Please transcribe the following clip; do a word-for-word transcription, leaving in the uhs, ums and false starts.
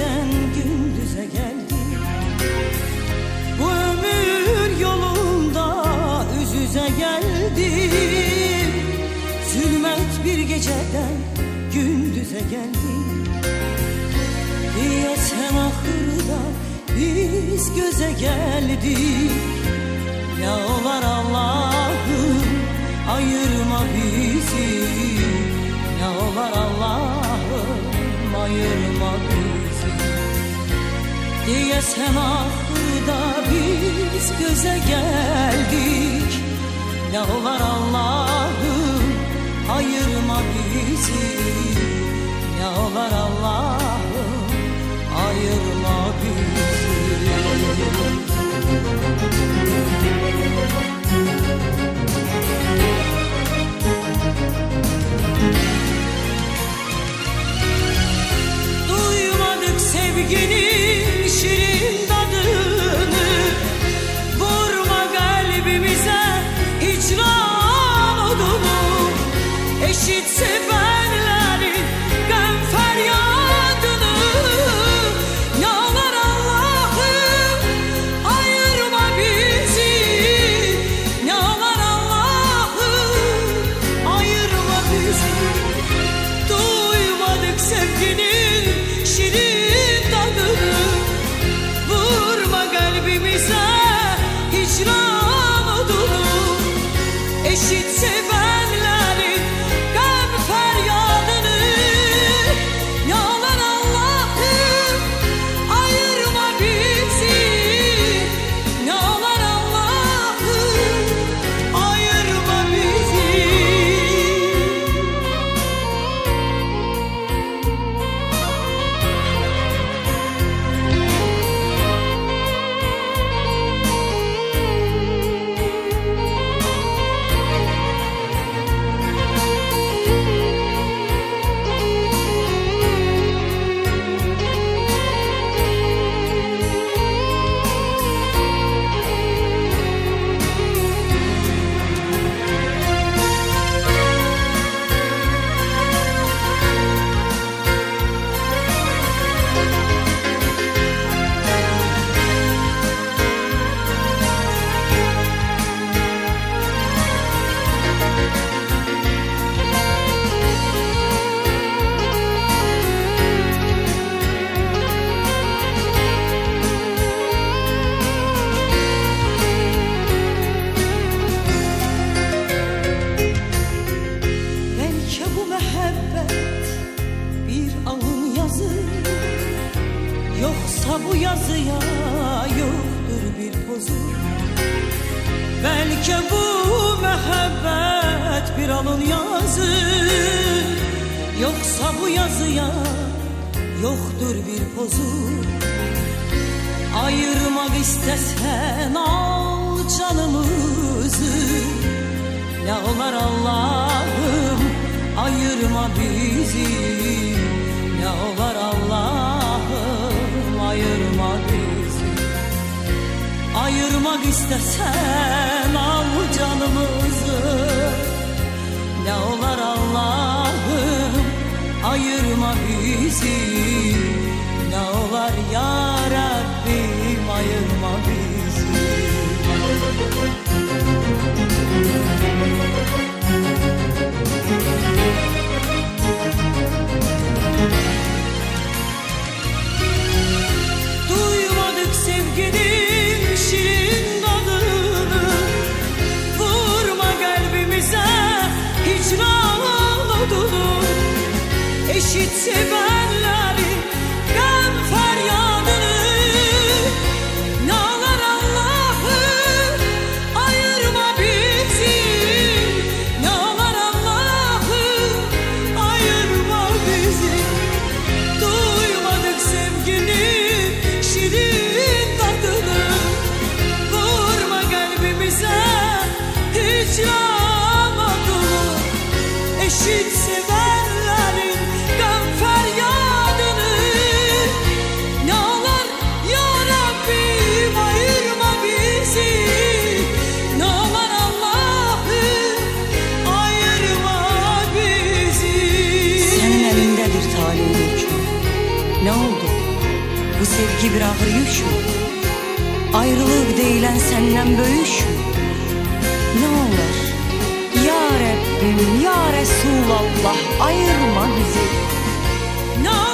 geceden gündüze geldik. Bu ömür yolunda üz yüze geldik. Zulmet bir geceden gündüze geldik. Diyesen ahırda biz göze geldik. Ya olar Allah'ım ayırma bizi. Ya olar Allah'ım ayırma bizi. Diyesen ahırda biz göze geldik. Ya olar Allah'ım ayırma bizi. Ya olar Allah'ım ayırma bizi. Duymadık sevginin şirin tadını. Vurma kalbimize hicran odunu. Eşit sevenlerin gam feryadını. Yalvar Allah'ım ayırma bizi. Yalvar Allah'ım ayırma bizi. Duymadık sevginin şirin tadını. Vurma kalbimize hicran odunu. Eşit sevenlerin gam feryadını. Yalvar Allah'ım ayırma bizi. Yalvar Allah'ım ayırma bizi. Yoksa bu yazıya yoktur bir pozu. Belki bu mehabbet bir alın yazı. Yoksa bu yazıya yoktur bir pozu. Ayırmak istesen al canımızı. Ya olar Allah'ım ayırma bizi. Ya olar Allah'ım ayırma bizi. Ayırmak istesen al canımızı. Ya olar Allah'ım ayırma bizi. Ya olar ya Rabbim ayırma bizi. Duymadık sevginin şirin tadını. Vurma kalbimize hicran odunu. Eşit sevenlerin gam feryadını. Yalvar Allah'ım ayırma bizi. Yalvar Allah'ım ayırma bizi. Duymadık sevginin şirin tadını. Vurma kalbimize hicran odunu. Eşit sevenlerin gam feryadını. sevgi bir ağır yüş mü? Ayrılık deyilen senden böyüş mü? Ne olur ya Rabbim ya Resulallah ayırma bizi. Ne